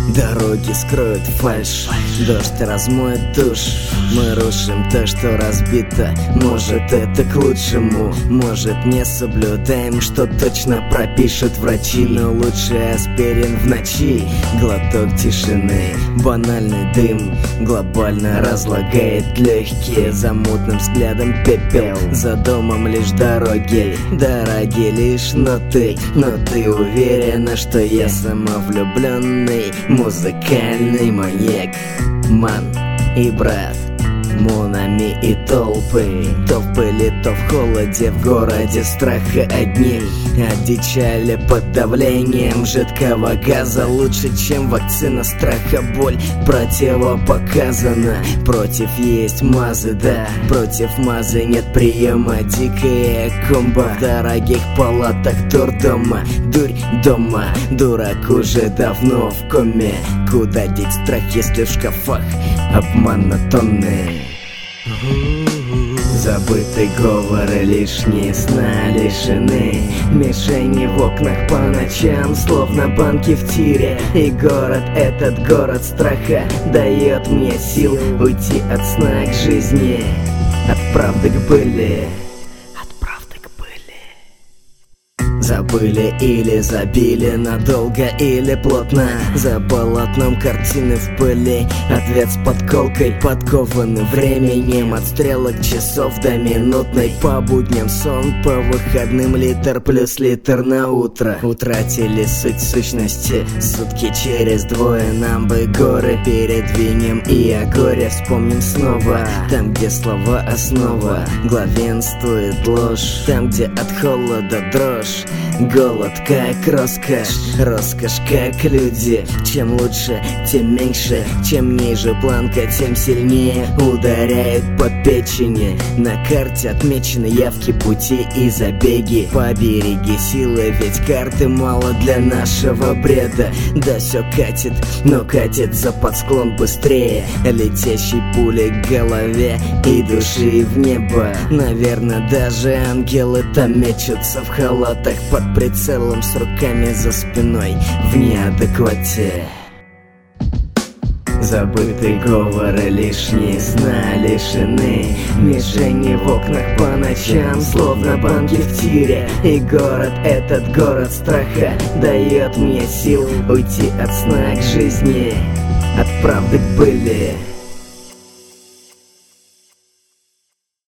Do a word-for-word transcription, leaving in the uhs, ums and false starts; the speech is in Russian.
Дороги скроют фальшь, дождь размоет душ. Мы рушим то, что разбито. Может, это к лучшему, может, не соблюдаем, что точно пропишут врачи. Но лучше аспирин в ночи, глоток тишины. Банальный дым глобально разлагает легкие. За мутным взглядом пепел, за домом лишь дороги. Дороги лишь ноты, но ты уверена, что я самовлюбленный музыкальный маньяк. Ман и брат, Монами и толпы. То в пыли, то в холоде, в городе страха одни. Одичали под давлением жидкого газа. Лучше, чем вакцина страха, боль противопоказана. Против есть мазы, да, против мазы нет приема. Дикая комбо в дорогих палатах дурдома. Дурь дома, дурак уже давно в коме. Куда деть страх, если в шкафах обман на тонны? Забытый говор и лишние сна лишены. Мишени в окнах по ночам, словно банки в тире. И город, этот город страха, дает мне сил уйти от сна к жизни, от правды к были. Забыли или забили надолго или плотно. За полотном картины в пыли. Ответ с подколкой, подкованы временем. От стрелок часов до минутной. По будням сон, по выходным литр плюс литр на утро. Утратили суть сущности, сутки через двое. Нам бы горы передвинем и о горе вспомним снова. Там, где слова основа, главенствует ложь. Там, где от холода дрожь. Голод как роскошь, роскошь как люди. Чем лучше, тем меньше, чем ниже планка, тем сильнее ударяет по печени. На карте отмечены явки, пути и забеги. Побереги силы, ведь карты мало для нашего бреда. Да все катит, но катится под склон быстрее. Летящей пулей к голове и души в небо. Наверное, даже ангелы там мечутся в халатах под прицелом, с руками за спиной в неадеквате. Забытый говор и лишние сна лишены. Мишени в окнах по ночам, словно банки в тире. И город, этот город страха, дает мне сил уйти от сна к жизни, от правды к были.